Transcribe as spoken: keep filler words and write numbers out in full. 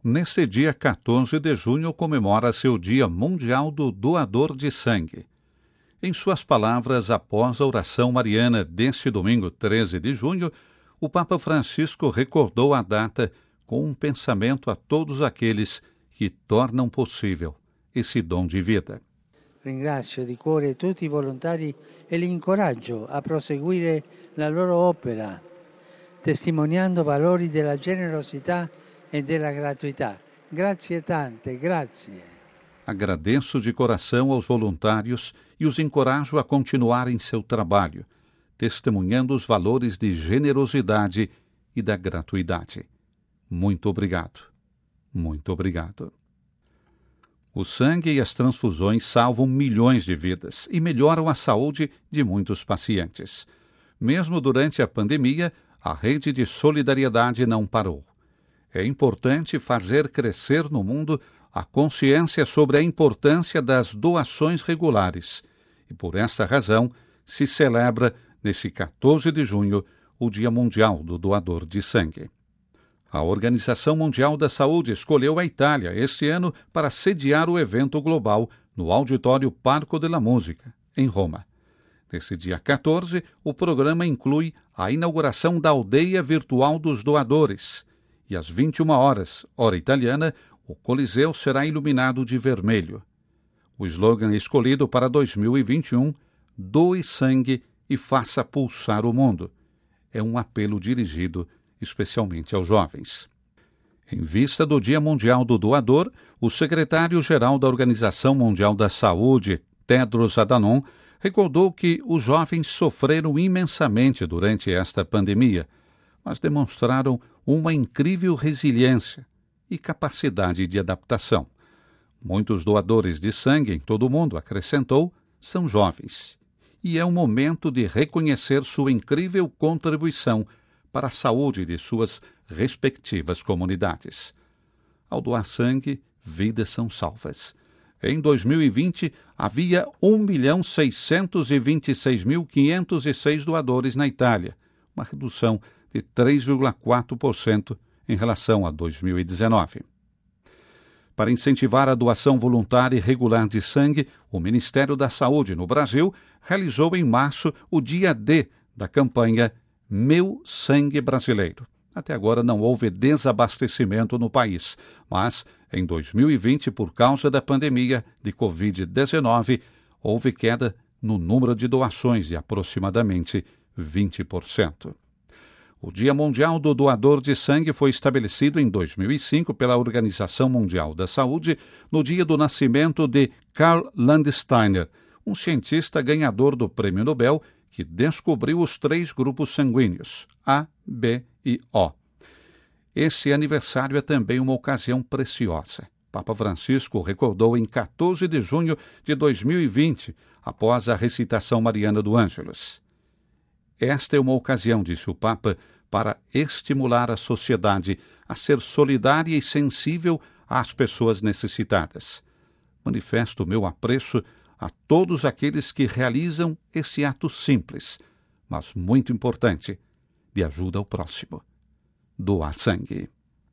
Nesse dia quatorze de junho comemora-se o Dia Mundial do Doador de Sangue. Em suas palavras, após a oração mariana deste domingo treze de junho, o Papa Francisco recordou a data com um pensamento a todos aqueles que tornam possível esse dom de vida. Ringrazio di cuore tutti i volontari e li incoraggio a proseguire la loro opera, testimoniando valori della generosità e della gratuità. Grazie tante, grazie. Agradeço de coração aos voluntários e os encorajo a continuarem seu trabalho, testemunhando os valores de generosidade e da gratuidade. Muito obrigado. Muito obrigado. O sangue e as transfusões salvam milhões de vidas e melhoram a saúde de muitos pacientes. Mesmo durante a pandemia, a rede de solidariedade não parou. É importante fazer crescer no mundo a consciência sobre a importância das doações regulares. E por essa razão, se celebra, nesse quatorze de junho, o Dia Mundial do Doador de Sangue. A Organização Mundial da Saúde escolheu a Itália este ano para sediar o evento global no Auditório Parco della Musica, em Roma. Nesse dia quatorze, o programa inclui a inauguração da Aldeia Virtual dos Doadores e às vinte e uma horas, hora italiana, o Coliseu será iluminado de vermelho. O slogan escolhido para dois mil e vinte e um, Doe sangue e faça pulsar o mundo, é um apelo dirigido especialmente aos jovens. Em vista do Dia Mundial do Doador, o secretário-geral da Organização Mundial da Saúde, Tedros Adhanom, recordou que os jovens sofreram imensamente durante esta pandemia, mas demonstraram uma incrível resiliência e capacidade de adaptação. Muitos doadores de sangue em todo o mundo, acrescentou, são jovens, e é um momento de reconhecer sua incrível contribuição para a saúde de suas respectivas comunidades. Ao doar sangue, vidas são salvas. Em dois mil e vinte, havia um milhão seiscentos e vinte e seis mil quinhentos e seis doadores na Itália, uma redução de três vírgula quatro por cento em relação a dois mil e dezenove. Para incentivar a doação voluntária e regular de sangue, o Ministério da Saúde no Brasil realizou em março o dia D da campanha Meu Sangue Brasileiro. Até agora não houve desabastecimento no país, mas em dois mil e vinte, por causa da pandemia de covid dezenove, houve queda no número de doações de aproximadamente vinte por cento. O Dia Mundial do Doador de Sangue foi estabelecido em dois mil e cinco pela Organização Mundial da Saúde no dia do nascimento de Karl Landsteiner, um cientista ganhador do Prêmio Nobel que descobriu os três grupos sanguíneos, A, B e O. Esse aniversário é também uma ocasião preciosa. Papa Francisco recordou em quatorze de junho de dois mil e vinte, após a recitação mariana do Ângelus. Esta é uma ocasião, disse o Papa, para estimular a sociedade a ser solidária e sensível às pessoas necessitadas. Manifesto o meu apreço a todos aqueles que realizam esse ato simples, mas muito importante, de ajuda ao próximo. Doar sangue.